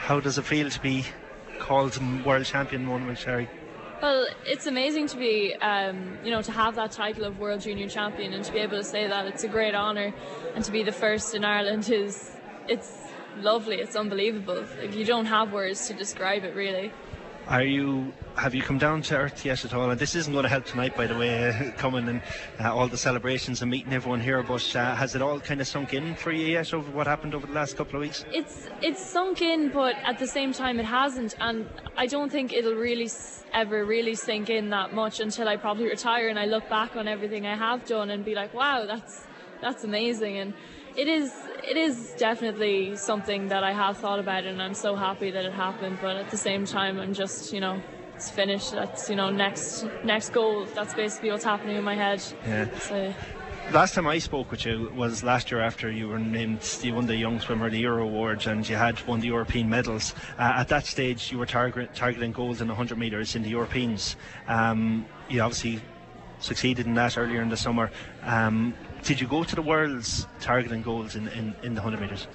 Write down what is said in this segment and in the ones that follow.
How does it feel to be called world champion, Mona Sherry? Well, it's amazing to be, to have that title of World Junior Champion, and to be able to say that. It's a great honour, and to be the first in Ireland it's lovely. It's unbelievable. Like, you don't have words to describe it, really. Have you come down to earth yet at all? And this isn't going to help tonight, by the way, coming and all the celebrations and meeting everyone here, but has it all kind of sunk in for you yet over what happened over the last couple of weeks? It's sunk in, but at the same time it hasn't, and I don't think it'll really ever really sink in that much until I probably retire and I look back on everything I have done and be like, wow, that's amazing. And it is definitely something that I have thought about, and I'm so happy that it happened. But at the same time, I'm just, it's finished. That's, next goal. That's basically what's happening in my head. Yeah. So. Last time I spoke with you was last year after you won the Young Swimmer of the Year award, and you had won the European medals. At that stage, you were targeting gold in 100 metres in the Europeans. You obviously succeeded in that earlier in the summer. Did you go to the Worlds targeting goals in the 100 metres?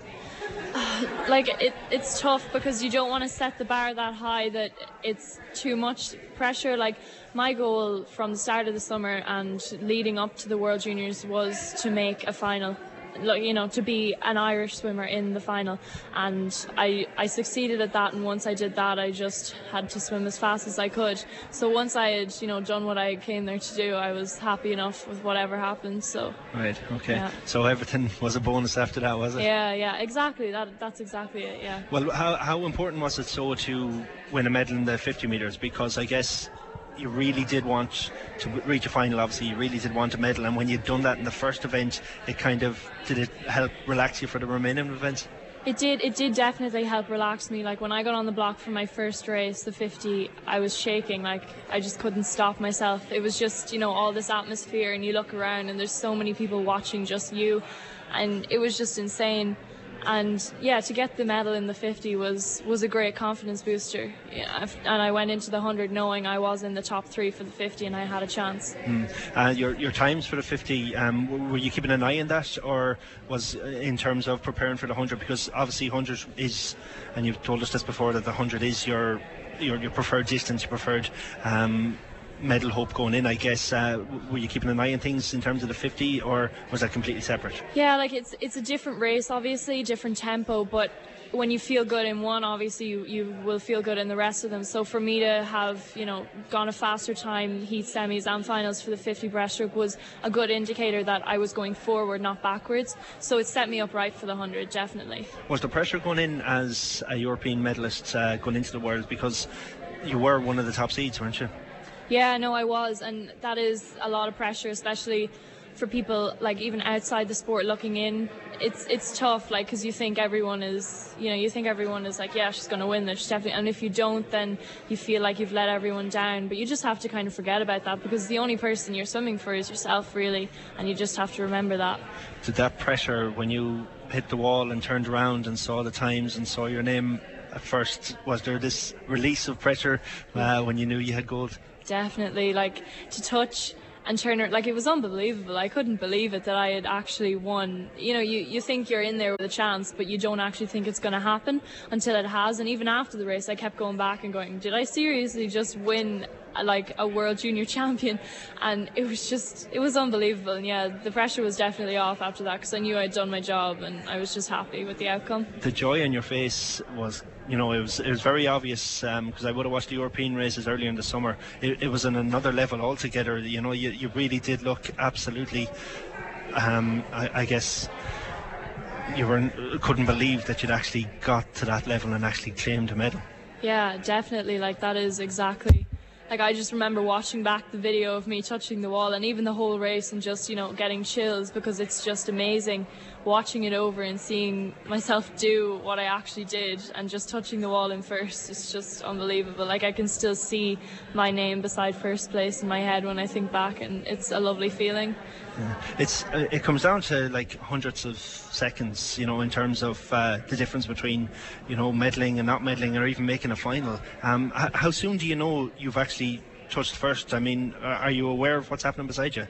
It's tough because you don't want to set the bar that high that it's too much pressure. Like, my goal from the start of the summer and leading up to the World Juniors was to make a final, to be an Irish swimmer in the final, and I succeeded at that. And once I did that, I just had to swim as fast as I could. So once I had done what I came there to do, I was happy enough with whatever happened. So right, okay. Yeah. So everything was a bonus after that, was it? Yeah, exactly. That's exactly it. Yeah. Well, how important was it to win a medal in the 50 metres? Because I guess you really did want to reach a final. Obviously, you really did want a medal, and when you'd done that in the first event, did it help relax you for the remaining events? It did definitely help relax me. Like, when I got on the block for my first race, the 50, I was shaking. Like, I just couldn't stop myself. It was just, all this atmosphere, and you look around and there's so many people watching just you, and it was just insane. And yeah, to get the medal in the 50 was a great confidence booster. Yeah, and I went into the 100 knowing I was in the top 3 for the 50 and I had a chance. Your times for the 50, were you keeping an eye on that, or was in terms of preparing for the 100? Because obviously 100 is, and you've told us this before, that the 100 is your preferred distance, your preferred medal hope going in, I guess. Were you keeping an eye on things in terms of the 50, or was that completely separate? Yeah, like, it's a different race, obviously, different tempo, but when you feel good in one, obviously you will feel good in the rest of them. So for me to have gone a faster time, heat, semis and finals for the 50 breaststroke was a good indicator that I was going forward, not backwards. So it set me up right for the 100, definitely. Was the pressure going in as a European medalist going into the Worlds, because you were one of the top seeds, weren't you? Yeah, no, I was, and that is a lot of pressure, especially for people like even outside the sport looking in. It's tough, like, because you think everyone is, like, yeah, she's going to win this, definitely. And if you don't, then you feel like you've let everyone down. But you just have to kind of forget about that, because the only person you're swimming for is yourself, really, and you just have to remember that. Did that pressure, when you hit the wall and turned around and saw the times and saw your name at first, was there this release of pressure when you knew you had gold? Definitely, like, to touch and turn it, like, it was unbelievable. I couldn't believe it that I had actually won. You think you're in there with a chance, but you don't actually think it's going to happen until it has. And even after the race, I kept going back and going, did I seriously just win like a World Junior Champion? And it was unbelievable. And yeah, the pressure was definitely off after that, because I knew I'd done my job and I was just happy with the outcome. The joy on your face was, it was very obvious, because I would have watched the European races earlier in the summer. It was on another level altogether. You really did look absolutely, I guess you couldn't believe that you'd actually got to that level and actually claimed a medal. Yeah, definitely. Like, that is exactly. Like, I just remember watching back the video of me touching the wall, and even the whole race, and just, getting chills, because it's just amazing watching it over and seeing myself do what I actually did, and just touching the wall in first. It's just unbelievable. Like, I can still see my name beside first place in my head when I think back, and it's a lovely feeling. Yeah. It comes down to like hundreds of seconds, in terms of the difference between, medaling and not medaling, or even making a final. How soon do you know you've actually touched first? I mean, are you aware of what's happening beside you?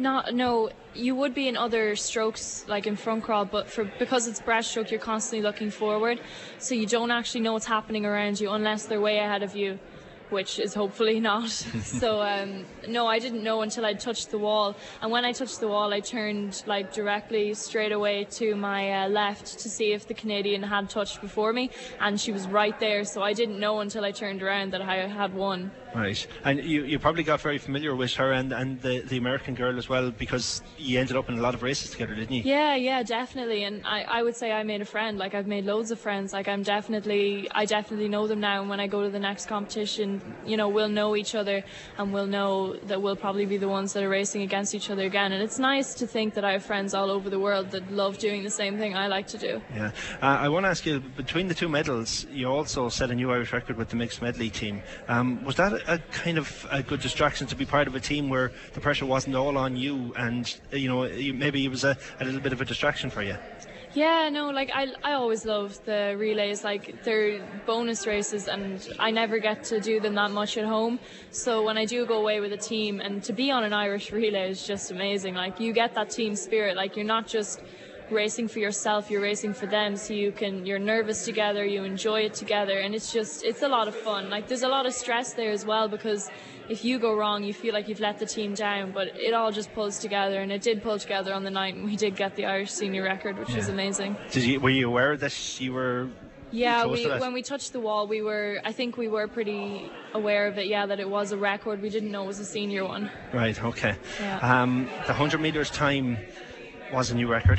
No, you would be in other strokes, like in front crawl, but because it's breaststroke, you're constantly looking forward, so you don't actually know what's happening around you unless they're way ahead of you, which is hopefully not. So no, I didn't know until I touched the wall, and when I touched the wall I turned like directly straight away to my left to see if the Canadian had touched before me, and she was right there, so I didn't know until I turned around that I had won. Right, and you probably got very familiar with her and the American girl as well, because you ended up in a lot of races together, didn't you? Yeah, definitely. And I would say I made a friend. Like, I've made loads of friends. Like, I definitely know them now. And when I go to the next competition, you know, we'll know each other, and we'll know that we'll probably be the ones that are racing against each other again. And it's nice to think that I have friends all over the world that love doing the same thing I like to do. Yeah, I want to ask you, between the two medals, you also set a new Irish record with the mixed medley team. Was that a kind of a good distraction to be part of a team where the pressure wasn't all on you, and you know, maybe it was a little bit of a distraction for you? Yeah, no, like I always love the relays. Like, they're bonus races and I never get to do them that much at home, so when I do go away with a team, and to be on an Irish relay is just amazing. Like, you get that team spirit. Like, you're not just racing for yourself, you're racing for them, so you're nervous together, you enjoy it together, and it's a lot of fun. Like, there's a lot of stress there as well, because if you go wrong you feel like you've let the team down, but it all just pulls together, and it did pull together on the night, and we did get the Irish senior record, which was amazing. Were you aware that you were when we touched the wall, I think we were pretty aware of it, that it was a record. We didn't know it was a senior one. Right, okay. Yeah. The 100 metres time was a new record.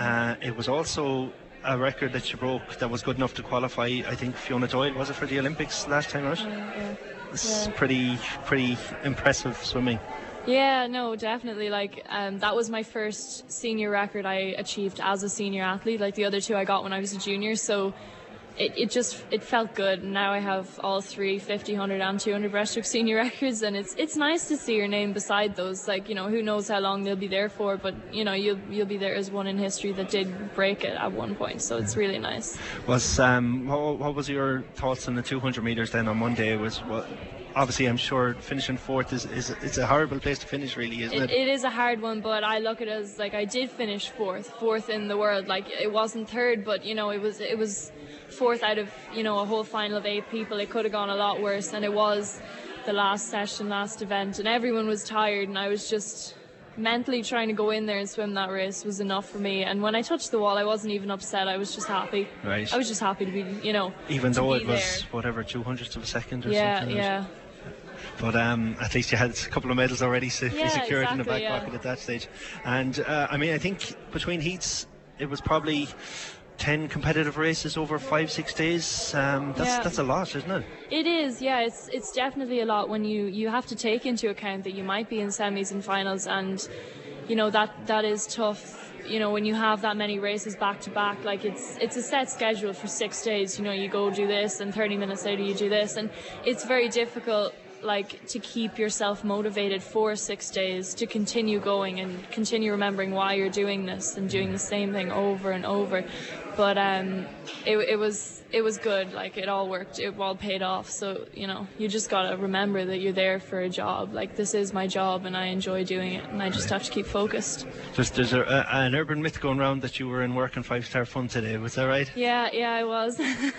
It was also a record that you broke that was good enough to qualify, I think, Fiona Doyle, was it, for the Olympics last time out? Yeah. It's pretty impressive swimming. Yeah, no, definitely. Like, that was my first senior record I achieved as a senior athlete. Like, the other two I got when I was a junior, so it felt good. And now I have all three 50, 100 and 200 breaststroke senior records, and it's nice to see your name beside those. Like, you know, who knows how long they'll be there for, but you know, you'll be there as one in history that did break it at one point, so it's really nice. What was your thoughts on the 200 metres then on Monday? Obviously, I'm sure finishing fourth is a horrible place to finish, really, isn't it? It is a hard one, but I look at it as, like, I did finish fourth in the world. Like, it wasn't third, but you know, it was fourth out of, you know, a whole final of 8 people. It could have gone a lot worse, and it was the last event, and everyone was tired, and I was just mentally trying to go in there and swim that race was enough for me. And when I touched the wall, I wasn't even upset. I was just happy. Right. I was just happy to be, you know, even though it was there. Whatever, 200ths of a second or something. Yeah. But at least you had a couple of medals already secured in the back yeah. pocket at that stage. And I mean, I think between heats it was probably 10 competitive races over 5-6 days. That's a lot, isn't it? It is, yeah. It's definitely a lot when you have to take into account that you might be in semis and finals, and you know, that is tough. You know, when you have that many races back to back, like, it's a set schedule for 6 days. You know, you go do this, and 30 minutes later you do this, and it's very difficult, like, to keep yourself motivated for 6 days, to continue going and continue remembering why you're doing this and doing the same thing over and over. But it was good. Like, it all worked, it all paid off. So, you know, you just gotta remember that you're there for a job. Like, this is my job and I enjoy doing it, and I just have to keep focused. There's an urban myth going around that you were in work and 5-star fun today, was that right? Yeah, I was.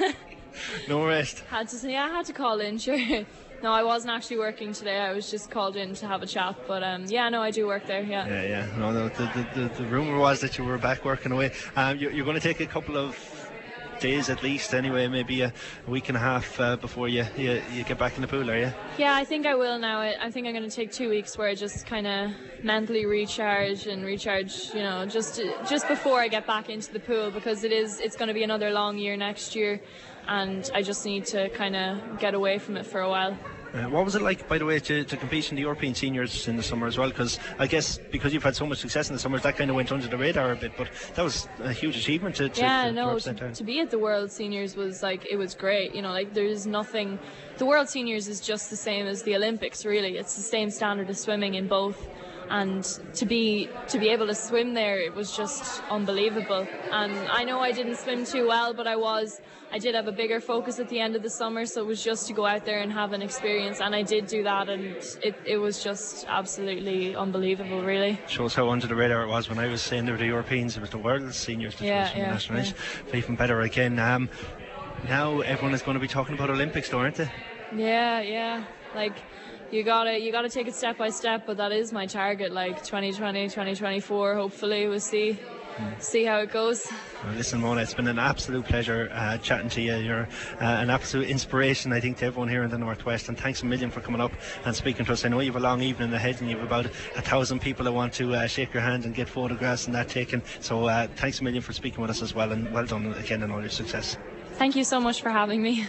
No rest. I had to call in, sure. No, I wasn't actually working today. I was just called in to have a chat. But I do work there. Yeah. No. The rumor was that you were back working away. You're going to take a couple of days at least, anyway, maybe a week and a half before you get back in the pool, are you? Yeah, I think I will now. I think I'm going to take 2 weeks where I just kind of mentally recharge, you know, just before I get back into the pool, because it's going to be another long year next year, and I just need to kind of get away from it for a while. What was it like, by the way, to compete in the European Seniors in the summer as well? Because I guess because you've had so much success in the summers, that kind of went under the radar a bit, but that was a huge achievement to be at the World Seniors was, like, it was great. You know, like, there's nothing. The World Seniors is just the same as the Olympics, really. It's the same standard of swimming in both. and to be able to swim there, it was just unbelievable. And I know I didn't swim too well, but I did have a bigger focus at the end of the summer, so it was just to go out there and have an experience, and I did do that, and it was just absolutely unbelievable, really. Shows how under the radar it was when I was saying there were the Europeans, it was the world seniors that was from the national race. Even better again. Now everyone is going to be talking about Olympics, though, aren't they? Yeah. Like, you gotta take it step by step, but that is my target. Like 2020, 2024. Hopefully, we'll see how it goes. Well, listen, Mona, it's been an absolute pleasure chatting to you. You're an absolute inspiration, I think, to everyone here in the Northwest, and thanks a million for coming up and speaking to us. I know you have a long evening ahead and you have about 1,000 people that want to shake your hand and get photographs and that taken, so thanks a million for speaking with us as well, and well done again on all your success. Thank you so much for having me.